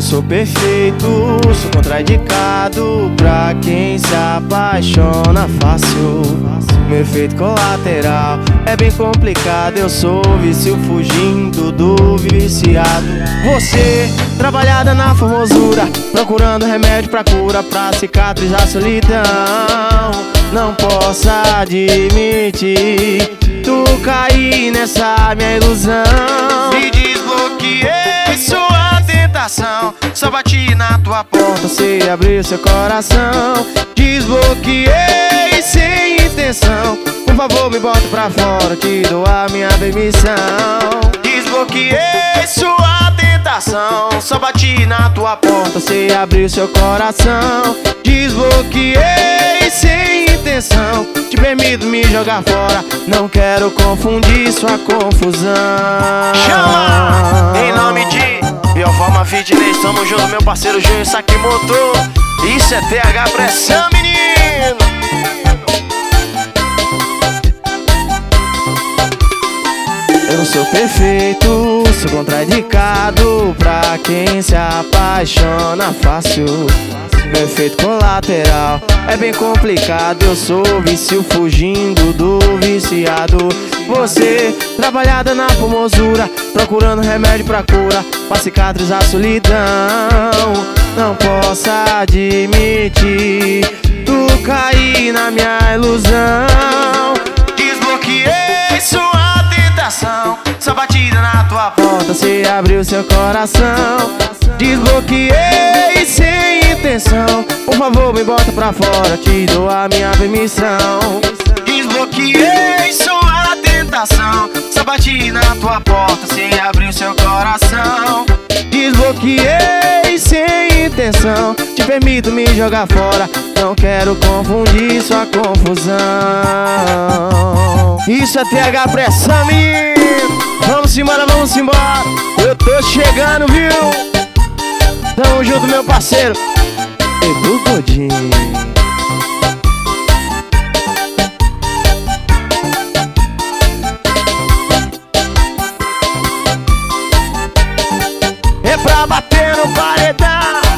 sou perfeito, sou contraindicado pra quem se apaixona fácil. Meu efeito colateral é bem complicado. Eu sou vício fugindo do viciado. Você, trabalhada na formosura, procurando remédio pra cura, pra cicatrizar a solidão. Não posso admitir tu cair nessa minha ilusão. Me desbloqueei sua tentação, só bati na tua porta, você abriu seu coração. Desbloqueei sem intenção, por favor me bota pra fora, te dou a minha permissão. Desbloqueei sua tentação, só bati na tua porta, você abriu seu coração. Desbloqueei sem intenção, te permito me jogar fora, não quero confundir sua confusão. Chama! Em nome de Bioforma Fitness, tamo junto, meu parceiro Júnior Sakimoto. Isso é TH Pressão, menino! Eu não sou perfeito, sou contraindicado pra quem se apaixona fácil. Meu efeito colateral é bem complicado. Eu sou vício fugindo do viciado. Você, trabalhada na formosura, procurando remédio pra cura, pra cicatrizar a solidão. Não posso admitir tu cair na minha ilusão. Desbloqueei sua tentação, só batida na tua porta, você abriu seu coração. Desbloqueei sem intenção, por favor me bota pra fora, te dou a minha permissão. Desbloqueei sua tentação, só bati na tua porta, você abriu seu coração. Desbloqueei sem intenção, te permito me jogar fora, não quero confundir sua confusão. Isso é TH Pressão, menino! Vamos embora, vamos embora, eu tô chegando, viu? Tamo junto, meu parceiro Edu Godinho. É pra bater no paredão.